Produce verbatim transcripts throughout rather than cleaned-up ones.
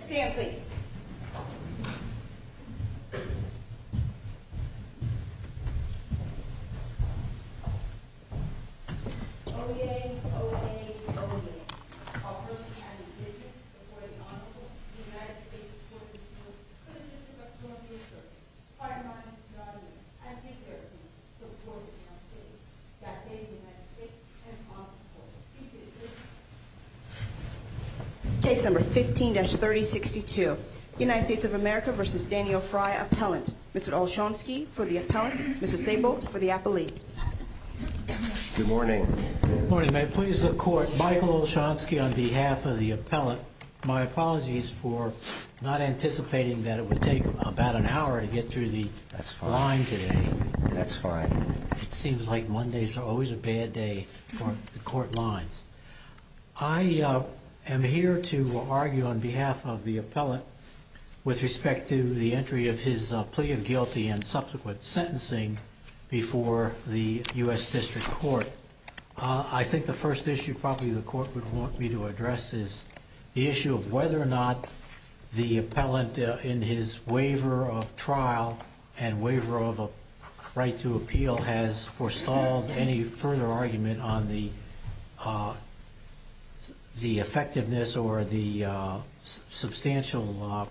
Stand, please. Oyez, oyez, oyez. All persons having business before the Honorable United States Court of Appeals for the District of Columbia Circuit, pardon my audience, and give their opinion to the Court of the State, that they, the United States, and Honorable Court. Be seated, please. Case number fifteen dash thirty sixty-two. United States of America versus Daniel Fry, appellant. Mister Olshansky for the appellant. Mister Sabolt for the appellee. Good morning. Good morning. May it please the Court, Michael Olshansky on behalf of the appellant. My apologies for not anticipating that it would take about an hour to get through the That's fine. line today. That's fine. It seems like Mondays are always a bad day for the court lines. I uh, am here to argue on behalf of the appellant with respect to the entry of his uh, plea of guilty and subsequent sentencing before the U S District Court. Uh, I think the first issue probably the Court would want me to address is the issue of whether or not the appellant uh, in his waiver of trial and waiver of a right to appeal has forestalled any further argument on the uh, the effectiveness or the uh, s- substantial uh,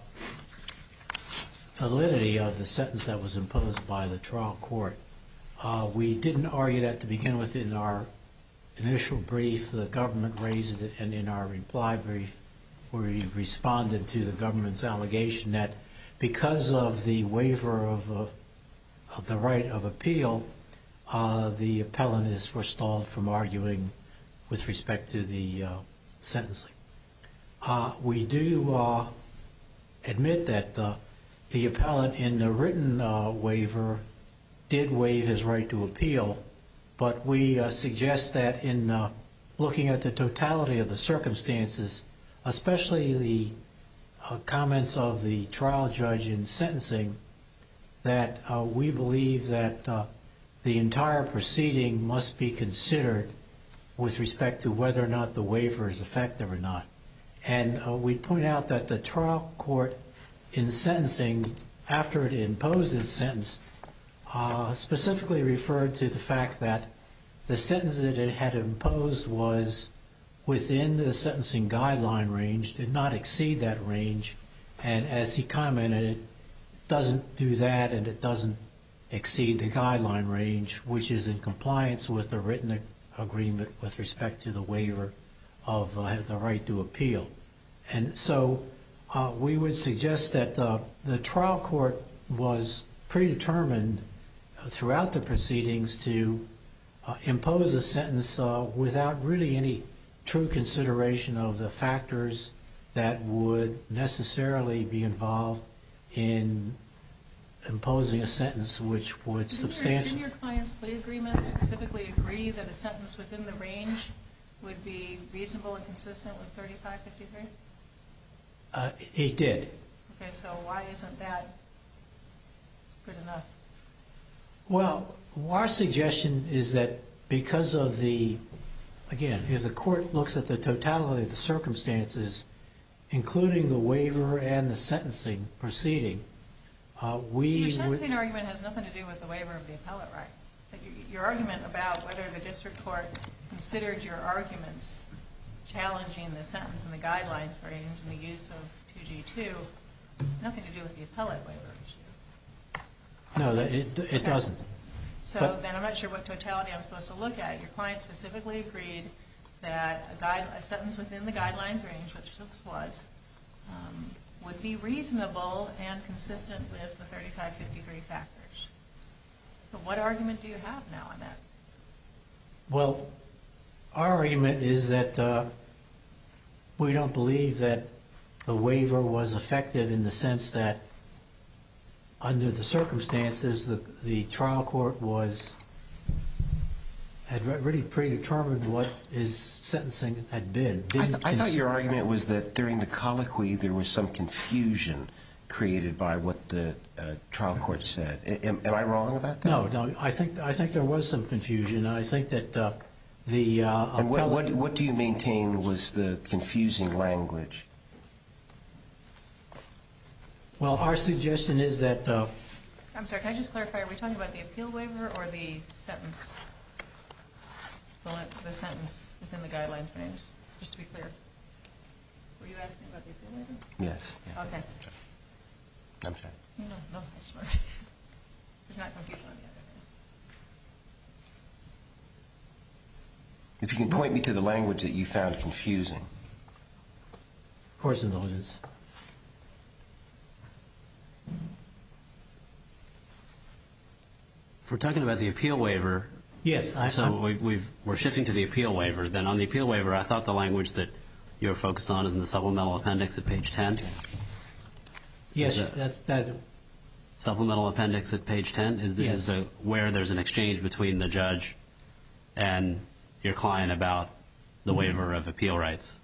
validity of the sentence that was imposed by the trial court. Uh, we didn't argue that to begin with in our initial brief. The government raised it, and in our reply brief, we responded to the government's allegation that because of the waiver of, uh, of the right of appeal, uh, the appellant is forestalled from arguing with respect to the uh, sentencing. Uh, we do uh, admit that uh, the appellant in the written uh, waiver did waive his right to appeal, but we uh, suggest that in uh, looking at the totality of the circumstances, especially the uh, comments of the trial judge in sentencing, that uh, we believe that uh, the entire proceeding must be considered with respect to whether or not the waiver is effective or not. And uh, we point out that the trial court in sentencing, after it imposed its sentence, uh, specifically referred to the fact that the sentence that it had imposed was within the sentencing guideline range, did not exceed that range, and as he commented, it doesn't do that and it doesn't exceed the guideline range, which is in compliance with the written ag- agreement with respect to the waiver of uh, the right to appeal. And so uh, we would suggest that uh, the trial court was predetermined throughout the proceedings to uh, impose a sentence uh, without really any true consideration of the factors that would necessarily be involved in imposing a sentence which would substantially... Didn't your client's plea agreement specifically agree that a sentence within the range would be reasonable and consistent with thirty-five fifty-three? Uh, he did. Okay, so why isn't that good enough? Well, our suggestion is that because of the, again, if the court looks at the totality of the circumstances, including the waiver and the sentencing proceeding, uh, we Your sentencing would, argument has nothing to do with the waiver of the appellate right. But your, your argument about whether the district court considered your arguments challenging the sentence and the guidelines range and the use of two G two, nothing to do with the appellate waiver issue. no, that it, it Okay. doesn't. So But- then I'm not sure what totality I'm supposed to look at. Your client specifically agreed that a, guide, a sentence within the guidelines range, which this was, um, would be reasonable and consistent with the thirty-five fifty-three factors. But what argument do you have now on that? Well, our argument is that uh, we don't believe that the waiver was effective in the sense that under the circumstances, the, the trial court was had really predetermined what his sentencing had been. I, th- I thought your argument was that during the colloquy there was some confusion created by what the uh, trial court said. I, am, am I wrong about that? No, no. I think I think there was some confusion. I think that uh, the uh, And what, appellate- what, what do you maintain was the confusing language? Well, our suggestion is that, uh, I'm sorry, can I just clarify, are we talking about the appeal waiver or the sentence? The, the sentence within the guidelines range, just to be clear. Were you asking about the appeal waiver? Yes. Yeah. Okay. I'm sorry. No, no, I just want there's not confusion on the other If you can point me to the language that you found confusing. course indulgence. If we're talking about the appeal waiver, Yes. I, so I'm- we've, we've, we're shifting to the appeal waiver. Then on the appeal waiver, I thought the language that you were focused on is in the supplemental appendix at page ten. yes, is that- that's, that, Supplemental appendix at page ten is, the, Yes. is the, where there's an exchange between the judge and your client about the waiver of appeal rights.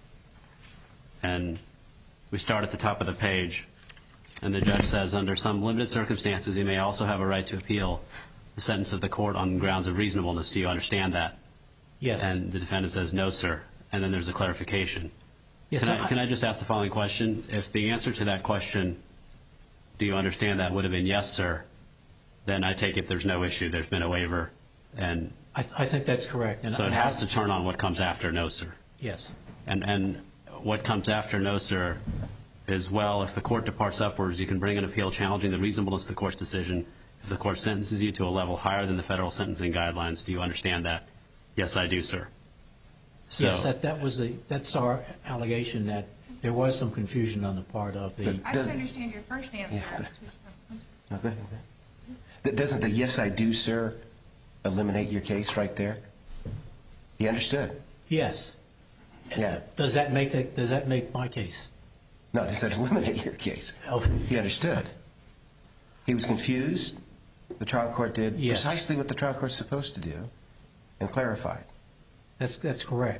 And we start at the top of the page, and the judge says, under some limited circumstances, you may also have a right to appeal the sentence of the court on grounds of reasonableness. Do you understand that? yes. And the defendant says, no, sir. And then there's a clarification. yes, Can I, can I just ask the following question? If the answer to that question, do you understand that, would have been yes, sir, then I take it there's no issue. There's been a waiver. And I, I think that's correct. And so it I- has to turn on what comes after no, sir. Yes. And, and what comes after no, sir, is, well, if the court departs upwards, you can bring an appeal challenging the reasonableness of the court's decision. If the court sentences you to a level higher than the federal sentencing guidelines, do you understand that? Yes, I do, sir. So, Yes, that, that was the, that's our allegation, that there was some confusion on the part of the, But- I Does- can understand your first answer. Yeah. to- No, go ahead. Th- Doesn't the yes, I do, sir, eliminate your case right there? He understood. yes. Yeah. Does that make the, does that make my case? No, does that eliminate your case? Oh, He understood. He was confused. The trial court did Yes. precisely what the trial court's supposed to do and clarified. That's, that's correct.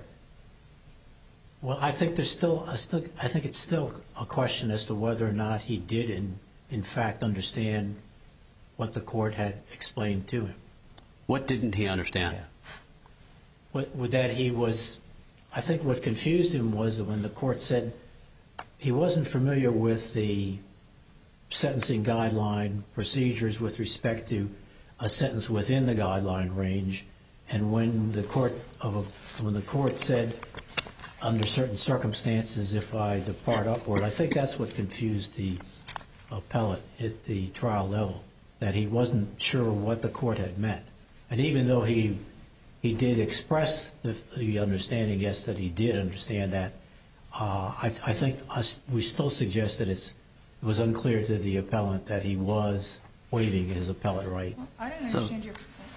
Well, I think there's still, I still, I think it's still a question as to whether or not he did in, in fact understand what the court had explained to him. what didn't he understand? What, what that he was, I think what confused him was that when the court said he wasn't familiar with the sentencing guideline procedures with respect to a sentence within the guideline range, and when the court of a, when the court said under certain circumstances if I depart upward, I think that's what confused the appellate at the trial level, that he wasn't sure what the court had meant. And even though he he did express the, the understanding, yes, that he did understand that, uh, I, I think us, we still suggest that it's, it was unclear to the appellant that he was waiving his appellate right. Well, I didn't So- understand your.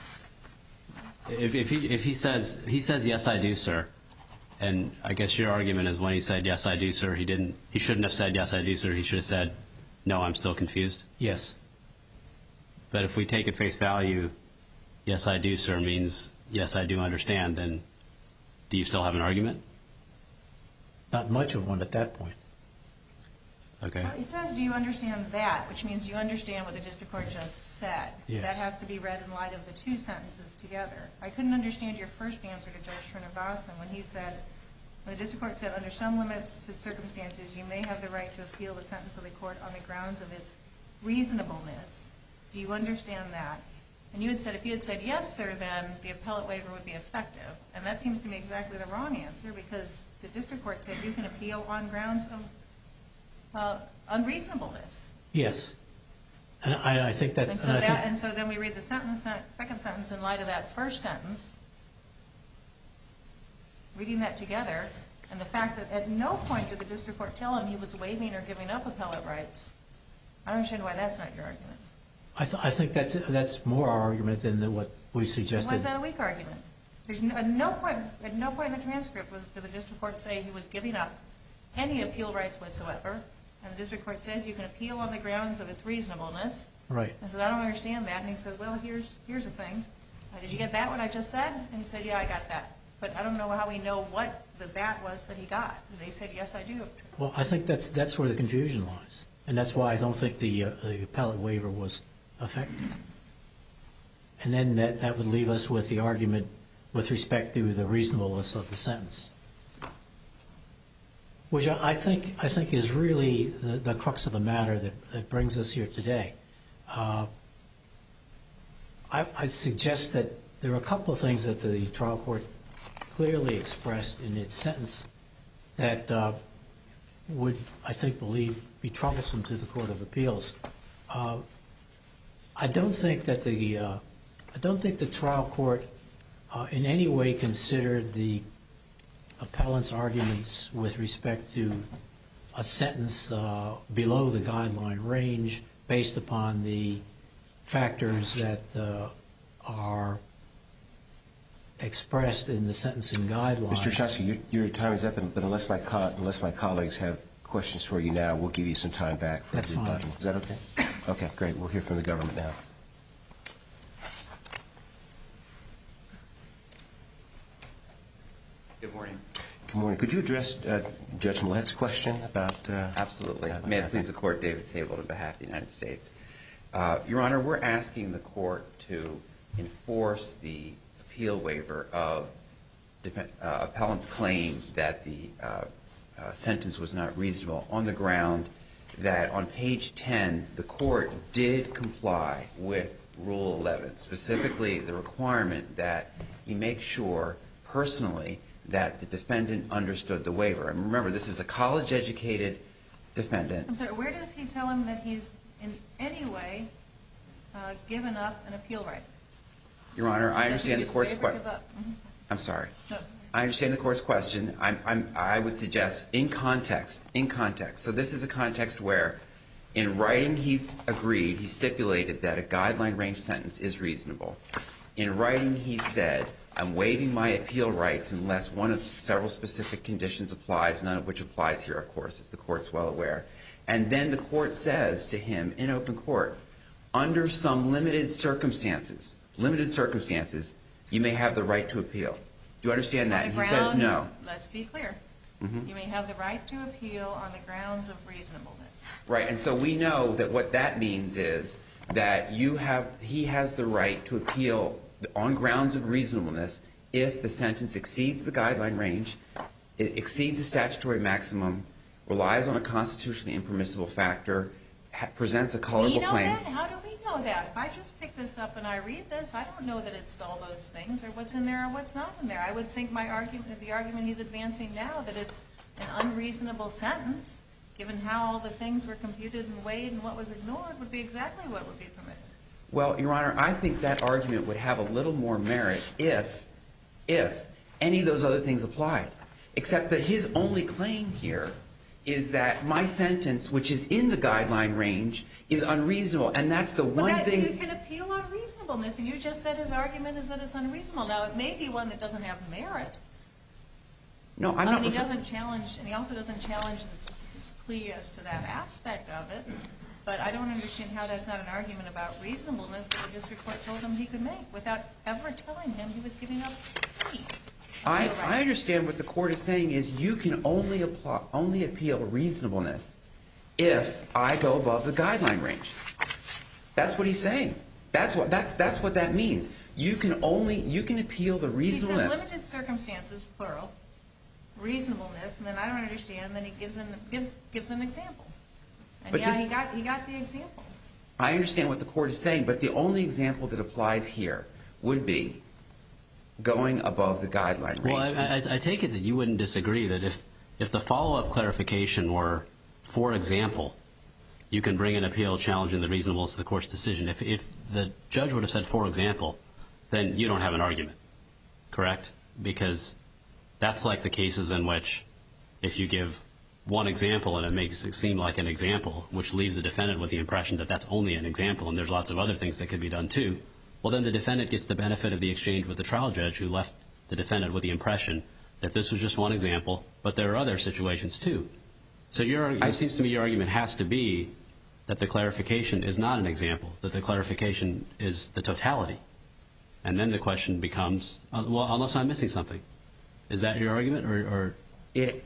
If, if he if he says he says yes, I do, sir, and I guess your argument is when he said yes, I do, sir, he didn't he shouldn't have said yes, I do, sir. He should have said no, I'm still confused. Yes. But if we take at face value, yes, I do, sir, means yes, I do understand, then do you still have an argument? Not much of one at that point. Okay. Well, he says, do you understand that, which means you understand what the district court just said. Yes. That has to be read in light of the two sentences together. I couldn't understand your first answer to Judge Srinivasan when he said, when the district court said, under some limits to circumstances, you may have the right to appeal the sentence of the court on the grounds of its reasonableness. Do you understand that? And you had said, if you had said yes, sir, then the appellate waiver would be effective. And that seems to me exactly the wrong answer, because the district court said you can appeal on grounds of uh, unreasonableness. Yes. And I, I think that's. And so and I that, think, and so then we read the sentence, that second sentence in light of that first sentence, reading that together, and the fact that at no point did the district court tell him he was waiving or giving up appellate rights. I don't understand why that's not your argument. I, th- I think that's that's more our argument than the, what we Why suggested. is that a weak argument? There's no, at no point, at no point in the transcript was did the district court say he was giving up any appeal rights whatsoever. And the district court says you can appeal on the grounds of its reasonableness. Right. I said, I don't understand that. And he said, well, here's here's the thing. Uh, did you get that, what I just said? And he said, yeah, I got that. But I don't know how we know what the that was that he got. And they said, yes, I do. Well, I think that's that's where the confusion lies, and that's why I don't think the uh, the appellate waiver was effective. And then that that would leave us with the argument with respect to the reasonableness of the sentence. Which I think I think is really the, the crux of the matter that, that brings us here today. Uh, I, I suggest that there are a couple of things that the trial court clearly expressed in its sentence that uh, would, I think, believe be troublesome to the Court of Appeals. Uh, I don't think that the uh, I don't think the trial court uh, in any way considered the appellant's arguments with respect to a sentence uh, below the guideline range based upon the factors that uh, are expressed in the sentencing guidelines. Mister Shosky, your, your time is up, but unless my co- unless my colleagues have questions for you now, we'll give you some time back for That's the fine. rebuttal. Is that okay? Okay, great. We'll hear from the government now. Good morning. Good morning. Could you address uh, Judge Millett's question about... Uh, Absolutely. uh, May it please the Court, David Sable on behalf of the United States. Uh, Your Honor, we're asking the Court to enforce the appeal waiver of def- uh, appellant's claim that the uh, uh, sentence was not reasonable on the ground that on page ten, the Court did comply with Rule eleven, specifically the requirement that he make sure personally that the defendant understood the waiver. And remember, this is a college-educated defendant. I'm sorry, where does he tell him that he's in any way uh, given up an appeal right? Your Honor, I Does he understand the just Court's waiver question. give up? Mhm. I'm sorry. No. I understand the Court's question. I'm, I'm, I would suggest in context, in context. So this is a context where in writing he's agreed, he stipulated that a guideline range sentence is reasonable. In writing he said, I'm waiving my appeal rights unless one of several specific conditions applies, none of which applies here, of course, as the Court's well aware. And then the Court says to him in open court, under some limited circumstances, limited circumstances, you may have the right to appeal. Do you understand that? On And the he says grounds, no. let's be clear. Mhm. You may have the right to appeal on the grounds of reasonableness. Right, and so we know that what that means is that you have, he has the right to appeal on grounds of reasonableness if the sentence exceeds the guideline range, it exceeds the statutory maximum, relies on a constitutionally impermissible factor, ha- presents a colorable We know claim. that? How do we know that? If I just pick this up and I read this, I don't know that it's all those things or what's in there or what's not in there. I would think my argument, the argument he's advancing now, that it's an unreasonable sentence, given how all the things were computed and weighed and what was ignored, would be exactly what would be permitted. Well, Your Honor, I think that argument would have a little more merit if, if any of those other things applied, except that his only claim here is that my sentence, which is in the guideline range, is unreasonable, and that's the one But that, thing. you can appeal on reasonableness, and you just said his argument is that it's unreasonable. Now, it may be one that doesn't have merit. No, I'm I not. mean, he refer- doesn't challenge, and he also doesn't challenge this, this plea as to that aspect of it. But I don't understand how that's not an argument about reasonableness that the district court told him he could make without ever telling him he was giving up any. I, appeal right. I understand what the court is saying is you can only apply, only appeal reasonableness if I go above the guideline range. That's what he's saying. That's what that's that's what that means. You can only you can appeal the He reasonableness. says limited circumstances, plural, reasonableness, and then I don't understand. Then he gives an gives gives an example. And But yeah, this- he got he got the example. I understand what the court is saying, but the only example that applies here would be going above the guideline range. Well, I, I, I take it that you wouldn't disagree that if, if the follow-up clarification were, for example, you can bring an appeal challenging the reasonableness of the court's decision. If, if the judge would have said, for example, then you don't have an argument, correct? Because that's like the cases in which if you give one example and it makes it seem like an example, which leaves the defendant with the impression that that's only an example and there's lots of other things that could be done too, well, then the defendant gets the benefit of the exchange with the trial judge who left the defendant with the impression that this was just one example, but there are other situations too. So your, it seems to me your argument has to be that the clarification is not an example, that the clarification is the totality. And then the question becomes, uh, well, unless I'm missing something. Is that your argument? or, or It,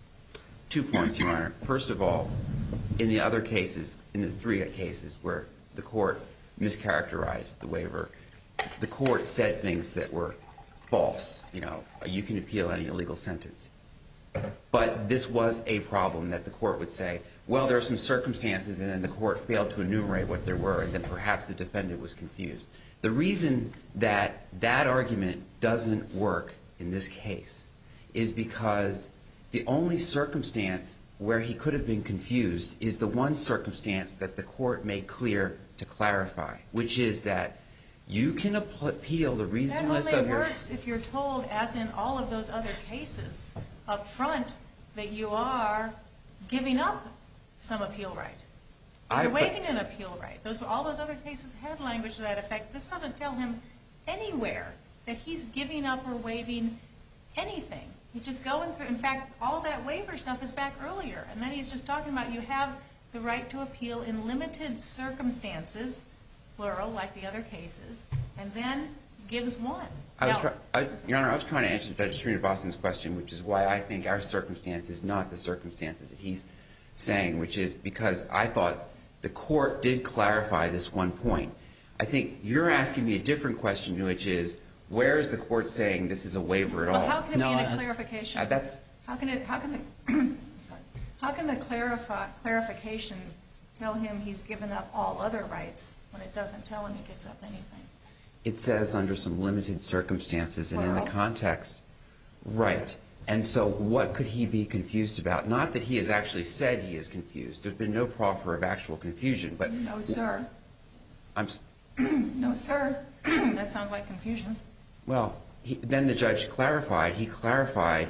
two points, Your Honor. First of all, in the other cases, in the three cases where the court mischaracterized the waiver, the court said things that were false. You know, you can appeal any illegal sentence. But this was a problem that the court would say, well, there are some circumstances, and then the court failed to enumerate what there were, and then perhaps the defendant was confused. The reason that that argument doesn't work in this case is because the only circumstance where he could have been confused is the one circumstance that the court made clear to clarify, which is that you can appeal the reasonableness of your... That only works if you're told, as in all of those other cases, up front, that you are giving up some appeal right. I- You're waiving an appeal right. Those, all those other cases had language to that effect. This doesn't tell him anywhere that he's giving up or waiving anything. He's just going through... In fact, all that waiver stuff is back earlier, and then he's just talking about you have the right to appeal in limited circumstances, plural, like the other cases, and then gives one. I was Now, try, I, Your Honor, I was trying to answer Judge Srinivasan's question, which is why I think our circumstance is not the circumstances that he's saying, which is because I thought the court did clarify this one point. I think you're asking me a different question, which is, where is the court saying this is a waiver at all? Well, how can it No, be in a I- clarification? Uh, that's... How can it? How can the? sorry. How can the clarify, clarification tell him he's given up all other rights when it doesn't tell him he gives up anything? It says under some limited circumstances, and in the Plural. context, right. And so what could he be confused about? Not that he has actually said he is confused. There's been no proffer of actual confusion, but... No, sir. I'm... s- No, sir. That sounds like confusion. Well, he, then the judge clarified. He clarified.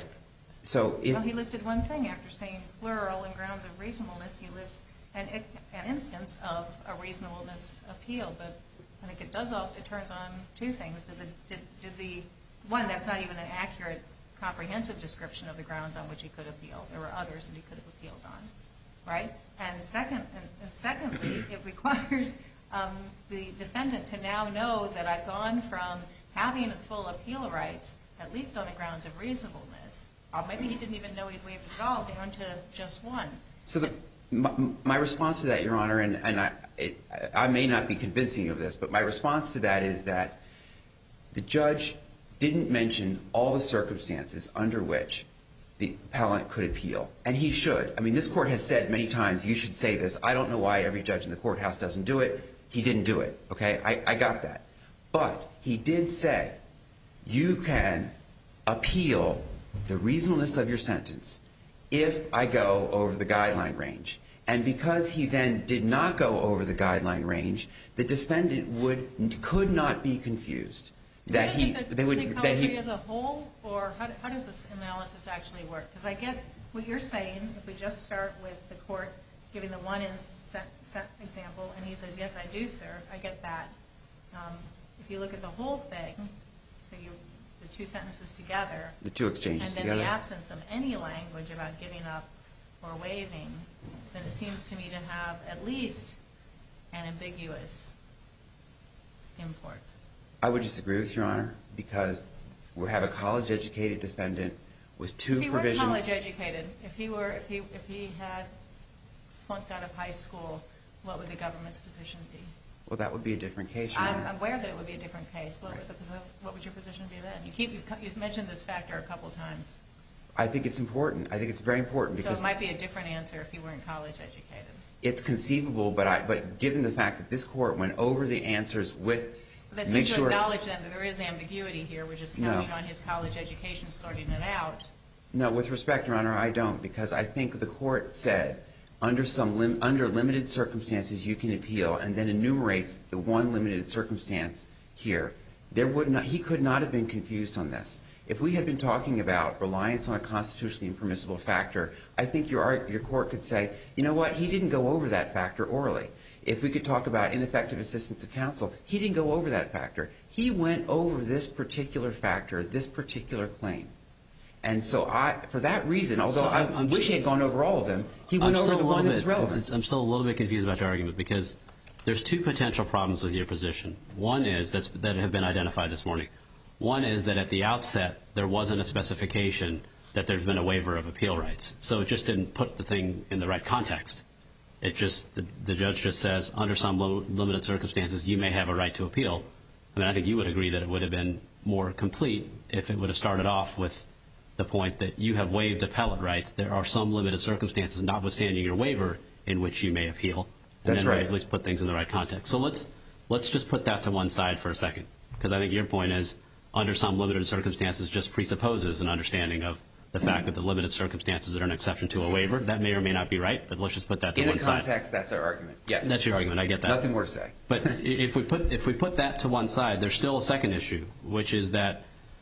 So if... Well, he listed one thing after saying plural in grounds of reasonableness. He lists an, an instance of a reasonableness appeal, but I think it does all, it turns on two things. Did the, did, did the, one, that's not even an accurate, comprehensive description of the grounds on which he could appeal. There were others that he could have appealed on, right? And second, and, and secondly, it requires um, the defendant to now know that I've gone from having full appeal rights, at least on the grounds of reasonableness, or maybe he didn't even know he'd waived it at all, down to just one. So the, my, my response to that, Your Honor, and, and I, it, I may not be convincing you of this, but my response to that is that the judge didn't mention all the circumstances under which the appellant could appeal, and he should. I mean, this court has said many times, you should say this. I don't know why every judge in the courthouse doesn't do it. He didn't do it, okay? I, I got that. But he did say you can appeal the reasonableness of your sentence if I go over the guideline range. And because he then did not go over the guideline range, the defendant would could not be confused that he the, they would the that he as a whole, or how, how does this analysis actually work? Because I get what you're saying. If we just start with the court giving the one in set, set example, and he says, "Yes, I do, sir," I get that. Um, if you look at the whole thing, so you the two sentences together, the two exchanges and then together. the absence of any language about giving up or waiving, then it seems to me to have at least an ambiguous import. I would disagree with Your Honor because we have a college-educated defendant with two If he provisions. were college educated, if he were, if he, if he had flunked out of high school, what would the government's position be? Well, that would be a different case, Your I'm Honor. I'm aware that it would be a different case. What would, the, what would your position be then? You keep, you've, you've mentioned this factor a couple times. I think it's important. I think it's very important So because it might be a different answer if he weren't college educated. it's conceivable, but I, but given the fact that this court went over the answers with, That make seems to sure. acknowledge then that there is ambiguity here. We're just No. counting on his college education sorting it out. No, with respect, Your Honor, I don't, because I think the court said under some lim, under limited circumstances you can appeal, and then enumerates the one limited circumstance here. There would not, he could not have been confused on this. If we had been talking about reliance on a constitutionally impermissible factor, I think your your court could say, you know what, he didn't go over that factor orally. If we could talk about ineffective assistance of counsel, he didn't go over that factor. He went over this particular factor, this particular claim. And so I, for that reason, although So I I'm- I'm wish he had gone over all of them, he went I'm over still the a one little that was bit- relevant. it's- I'm still a little bit confused about your argument because there's two potential problems with your position. One is that's, that have been identified this morning. One is that at the outset there wasn't a specification that there's been a waiver of appeal rights. So it just didn't put the thing in the right context. It just, the, the judge just says, under some lo- limited circumstances, you may have a right to appeal. I mean, I think you would agree that it would have been more complete if it would have started off with the point that you have waived appellate rights. There are some limited circumstances, notwithstanding your waiver, in which you may appeal. And That's then right. At least put things in the right context. So let's let's just put that to one side for a second, because I think your point is, under some limited circumstances, just presupposes an understanding of the fact that the limited circumstances are an exception to a waiver. That may or may not be right, but let's just put that to In one the side. context, that's our argument. Yes. That's your argument. I get that. Nothing more to say. But if we put if we put that to one side, there's still a second issue, which is that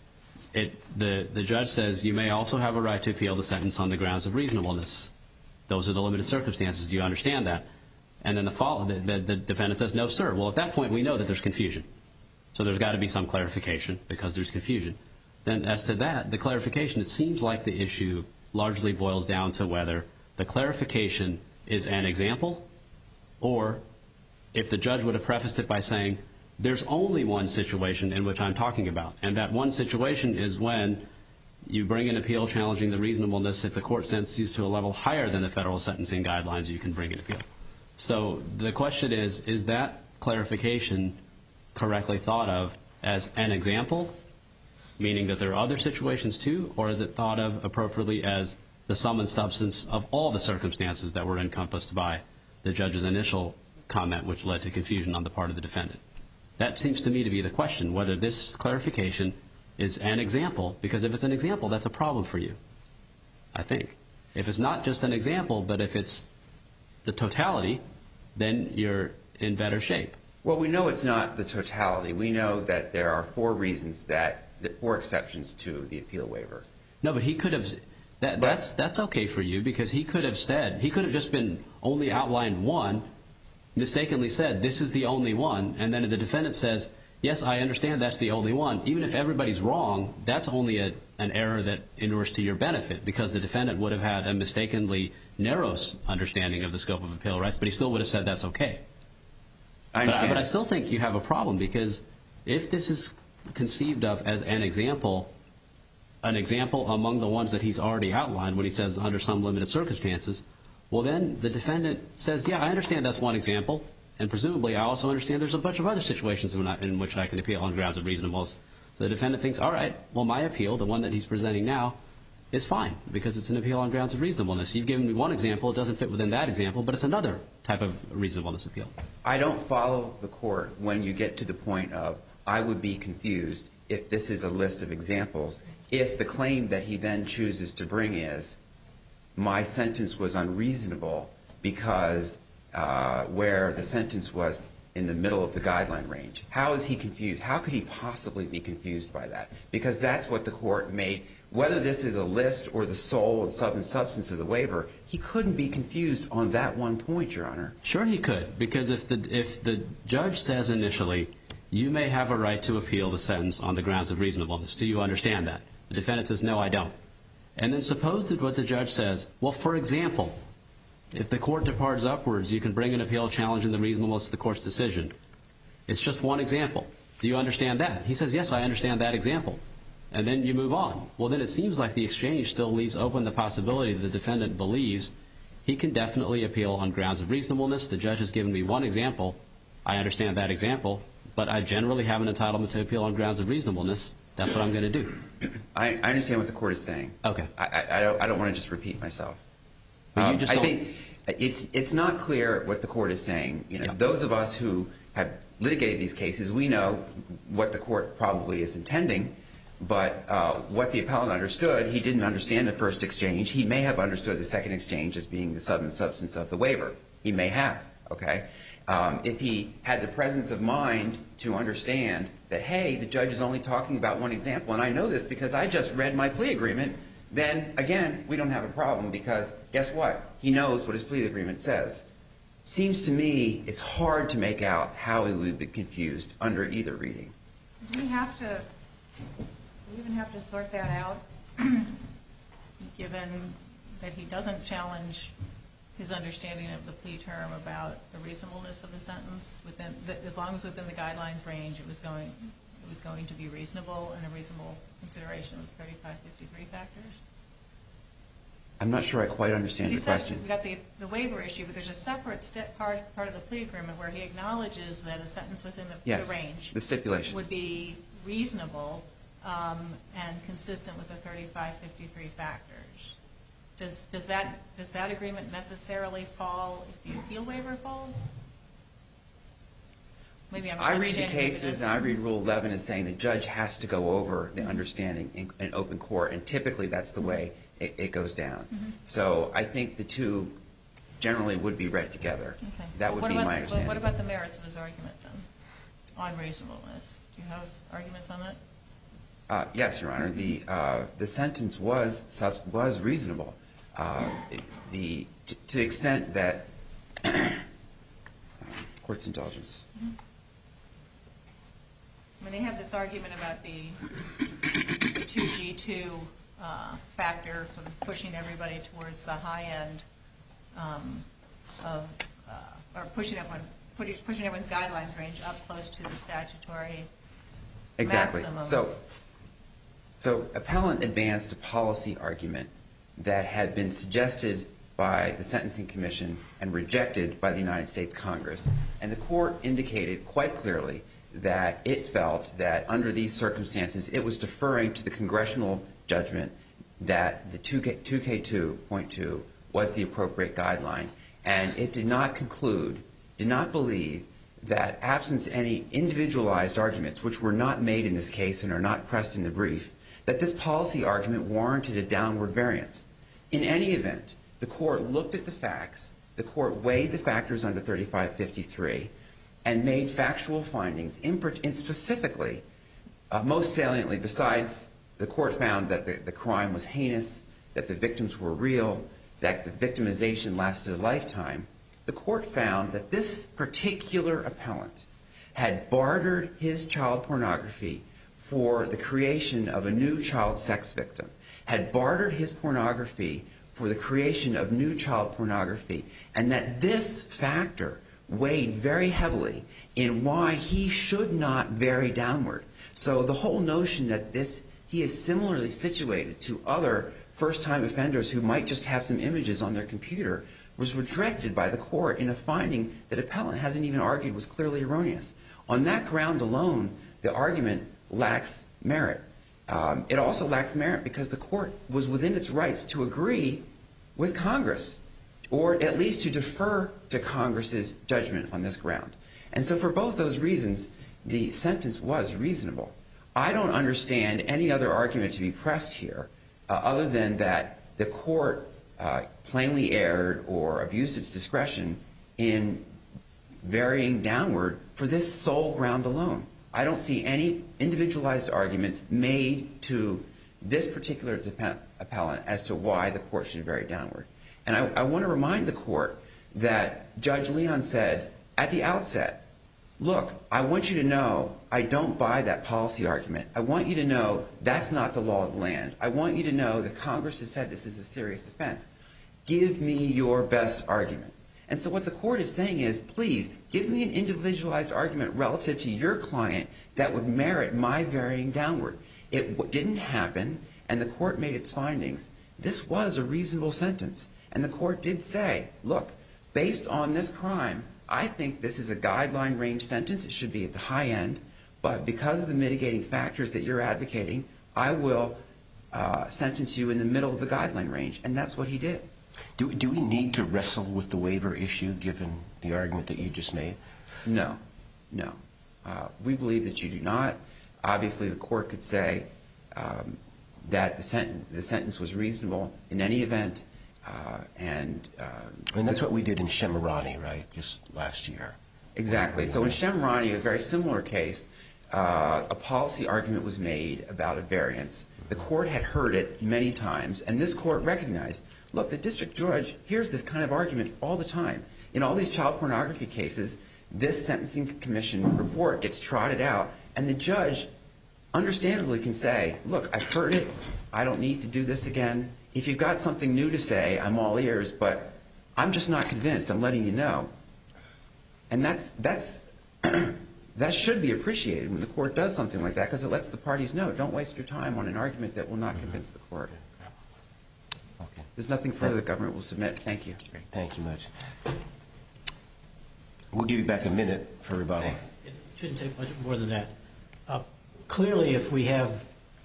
it the the judge says you may also have a right to appeal the sentence on the grounds of reasonableness. Those are the limited circumstances. Do you understand that? And then the, follow, the, the, the defendant says, no, sir. Well, at that point, we know that there's confusion. So there's got to be some clarification because there's confusion. Then as to that, the clarification, it seems like the issue largely boils down to whether the clarification is an example, or if the judge would have prefaced it by saying, there's only one situation in which I'm talking about, and that one situation is when you bring an appeal challenging the reasonableness. If the court sentences to a level higher than the federal sentencing guidelines, you can bring an appeal. So the question is, is that clarification correctly thought of as an example, meaning that there are other situations too, or is it thought of appropriately as the sum and substance of all the circumstances that were encompassed by the judge's initial comment, which led to confusion on the part of the defendant? That seems to me to be the question, whether this clarification is an example, because if it's an example, that's a problem for you, I think. If it's not just an example, but if it's the totality, then you're in better shape. Well, we know it's not the totality. We know that there are four reasons that, four exceptions to the appeal waiver. No, but he could have, that, that's, that's okay for you, because he could have said, he could have just been only outlined one, mistakenly said, this is the only one, and then the defendant says, yes, I understand that's the only one. Even if everybody's wrong, that's only a, an error that inures to your benefit, because the defendant would have had a mistakenly narrow understanding of the scope of appeal rights, but he still would have said that's okay. I understand. But, but I still think you have a problem, because if this is conceived of as an example, an example among the ones that he's already outlined when he says under some limited circumstances, well, then the defendant says, yeah, I understand that's one example, and presumably I also understand there's a bunch of other situations in, in which I can appeal on grounds of reasonableness. So the defendant thinks, all right, well, my appeal, the one that he's presenting now, is fine, because it's an appeal on grounds of reasonableness. You've given me one example. It doesn't fit within that example, but it's another type of reasonableness appeal. I don't follow the court when you get to the point of, I would be confused if this is a list of examples, if the claim that he then chooses to bring is, my sentence was unreasonable because uh, where the sentence was in the middle of the guideline range. How is he confused? How could he possibly be confused by that? Because that's what the court made. Whether this is a list or the soul and sub and substance of the waiver, he couldn't be confused on that one point, Your Honor. Sure he could, because if the if the judge says initially, you may have a right to appeal the sentence on the grounds of reasonableness, do you understand that? The defendant says, no, I don't. And then suppose that what the judge says, well, for example, if the court departs upwards, you can bring an appeal challenging the reasonableness of the court's decision. It's just one example. Do you understand that? He says, yes, I understand that example. And then you move on. Well, then it seems like the exchange still leaves open the possibility that the defendant believes he can definitely appeal on grounds of reasonableness. The judge has given me one example. I understand that example, but I generally have an entitlement to appeal on grounds of reasonableness. That's what I'm going to do. I, I understand what the court is saying. Okay. I, I, I don't, I don't want to just repeat myself. But you Um, just I don't- think it's it's not clear what the court is saying. You know, Yeah. those of us who have litigated these cases, we know what the court probably is intending. But uh, what the appellant understood, he didn't understand the first exchange. He may have understood the second exchange as being the sub and substance of the waiver. He may have. Okay. Um, if he had the presence of mind to understand that, hey, the judge is only talking about one example, and I know this because I just read my plea agreement, then, again, we don't have a problem because guess what? He knows what his plea agreement says. Seems to me it's hard to make out how he would be confused under either reading. Do we have to, do we even have to sort that out, given that he doesn't challenge his understanding of the plea term about the reasonableness of the sentence? Within, that as long as within the guidelines range, it was going, it was going to be reasonable and a reasonable consideration of thirty-five fifty-three factors? I'm not sure I quite understand He the said question. we've got the, the waiver issue, but there's a separate step part, part of the plea agreement where he acknowledges that a sentence within the, Yes, the range the stipulation. would be reasonable um, and consistent with the thirty-five fifty-three factors. Does, does that, does that agreement necessarily fall if the appeal waiver falls? Maybe I'm I read the misunderstanding cases, it. and I read Rule eleven as saying the judge has to go over the understanding in, in open court, and typically that's the way it, it goes down. Mm-hmm. So I think the two generally would be read together. Okay. That Well, would what be about- my understanding. But what about the merits of his argument then, on reasonableness? Do you have arguments on that? Uh, yes, Your Honor. The uh, the sentence was such, was reasonable. Uh, the to, to the extent that uh, court's indulgence. Mm-hmm. I mean, they have this argument about the two G two uh, factor, sort of pushing everybody towards the high end um, of, uh, or pushing everyone, pushing everyone's guidelines range up close to the statutory Exactly. maximum. So, so appellant advanced a policy argument that had been suggested by the Sentencing Commission and rejected by the United States Congress. And the court indicated quite clearly that it felt that under these circumstances it was deferring to the congressional judgment that the two K two point two was the appropriate guideline. And it did not conclude, did not believe that absence any individualized arguments, which were not made in this case and are not pressed in the brief, that this policy argument warranted a downward variance. In any event, the court looked at the facts, the court weighed the factors under thirty-five fifty-three, and made factual findings, in, in specifically, uh, most saliently, besides the court found that the, the crime was heinous, that the victims were real, that the victimization lasted a lifetime, the court found that this particular appellant had bartered his child pornography for the creation of a new child sex victim, had bartered his pornography for the creation of new child pornography, and that this factor weighed very heavily in why he should not vary downward. So the whole notion that this he is similarly situated to other first-time offenders who might just have some images on their computer was rejected by the court in a finding that appellant hasn't even argued was clearly erroneous. On that ground alone, the argument lacks merit. Um, it also lacks merit because the court was within its rights to agree with Congress, or at least to defer to Congress's judgment on this ground. And so for both those reasons, the sentence was reasonable. I don't understand any other argument to be pressed here uh, other than that the court uh, plainly erred or abused its discretion in varying downward for this sole ground alone. I don't see any individualized arguments made to this particular dep- appellant as to why the court should vary downward. And I, I want to remind the court that Judge Leon said at the outset, look, I want you to know I don't buy that policy argument. I want you to know that's not the law of the land. I want you to know that Congress has said this is a serious offense. Give me your best argument. And so what the court is saying is, please, give me an individualized argument relative to your client that would merit my varying downward. It w- didn't happen, and the court made its findings. This was a reasonable sentence. And the court did say, look, based on this crime, I think this is a guideline range sentence. It should be at the high end. But because of the mitigating factors that you're advocating, I will uh, sentence you in the middle of the guideline range. And that's what he did. Do, do we need to wrestle with the waiver issue given the argument that you just made? No, no. Uh, we believe that you do not. Obviously, the court could say um, that the, sent- the sentence was reasonable in any event. Uh, and uh, I mean, that's what we did in Shemirani, right, just last year. Exactly. So in Shemirani, a very similar case, uh, a policy argument was made about a variance. The court had heard it many times, and this court recognized, look, the district judge hears this kind of argument all the time. In all these child pornography cases, this Sentencing Commission report gets trotted out, and the judge understandably can say, look, I've heard it. I don't need to do this again. If you've got something new to say, I'm all ears, but I'm just not convinced. I'm letting you know. And that's that's that should be appreciated when the court does something like that, because it lets the parties know, don't waste your time on an argument that will not convince the court. Okay. There's nothing further the government will submit. Thank you. Great. Thank you much. We'll give you back a minute for rebuttal. It shouldn't take much more than that. Uh, clearly, if we have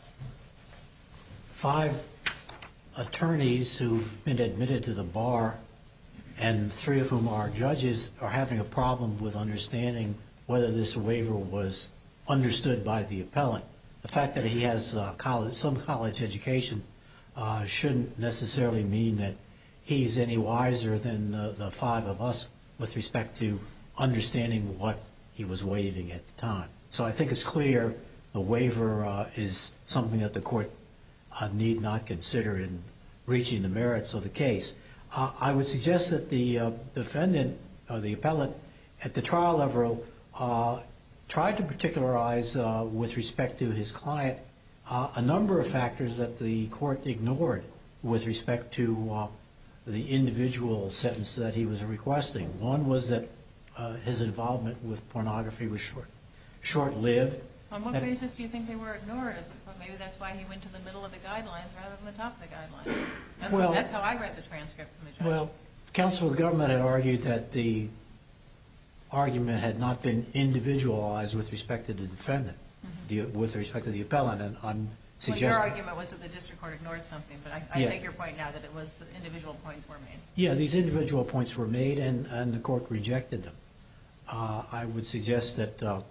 five attorneys who've been admitted to the bar, and three of whom are judges, are having a problem with understanding whether this waiver was understood by the appellant. The fact that he has uh, college, some college education uh, shouldn't necessarily mean that he's any wiser than the, the five of us with respect to understanding what he was waiving at the time. So I think it's clear the waiver uh, is something that the court uh, need not consider in reaching the merits of the case. Uh, I would suggest that the uh, defendant, or the appellant, at the trial level uh, tried to particularize uh, with respect to his client uh, a number of factors that the court ignored with respect to uh, the individual sentence that he was requesting. One was that uh, his involvement with pornography was short, short-lived. On what That- basis do you think they were ignored? Is it, well, maybe that's why he went to the middle of the guidelines rather than the top of the guidelines. That's, Well- what, that's how I read the transcript from the judge. Well, counsel of the government had argued that the argument had not been individualized with respect to the defendant, the, with respect to the appellant, and I'm Well, suggesting... your argument was that the district court ignored something, but I, I Yeah. take your point now that it was individual points were made. Yeah, these individual points were made, and, and the court rejected them. Uh, I would suggest that uh,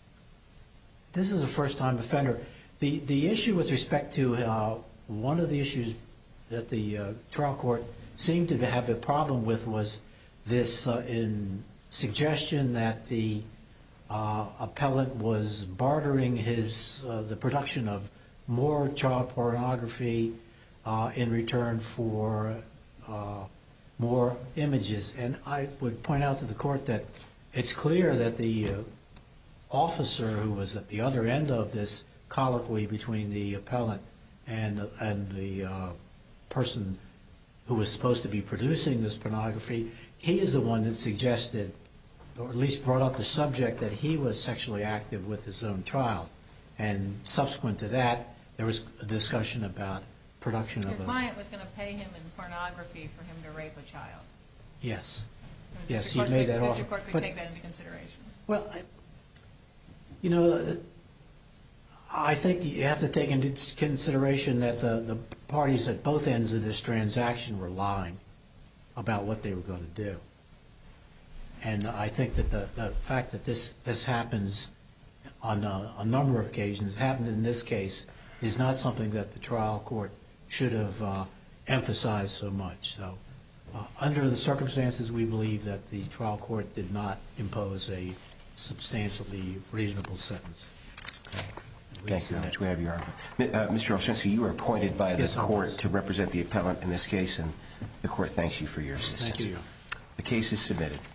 this is a first-time offender. The, the issue with respect to uh, one of the issues that the uh, trial court seemed to have a problem with was this uh, in suggestion that the uh, appellant was bartering his uh, the production of more child pornography uh, in return for uh, more images. And I would point out to the court that it's clear that the uh, officer who was at the other end of this colloquy between the appellant and and the uh, person who was supposed to be producing this pornography, he is the one that suggested, or at least brought up the subject, that he was sexually active with his own child. And subsequent to that, there was a discussion about production Your of a... client was going to pay him in pornography for him to rape a child. Yes. The Yes, district he court made could- that the offer. district court could But- take that into consideration. Well, I, you know, I think you have to take into consideration that the, the parties at both ends of this transaction were lying about what they were going to do. And I think that the, the fact that this, this happens on a, a number of occasions, happened in this case, is not something that the trial court should have uh, emphasized so much. So uh, under the circumstances, we believe that the trial court did not impose a substantially reasonable sentence. Thank you very much. We have your argument. Uh, Mister Olszewski, you were appointed by the Yes, I court was. to represent the appellant in this case, and the court thanks you for your assistance. Thank you. The case is submitted.